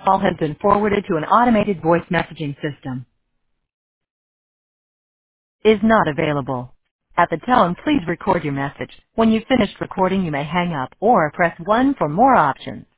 call has been forwarded to an automated voice messaging system. Is not available. At the tone, please record your message. When you've finished recording, you may hang up or press 1 for more options.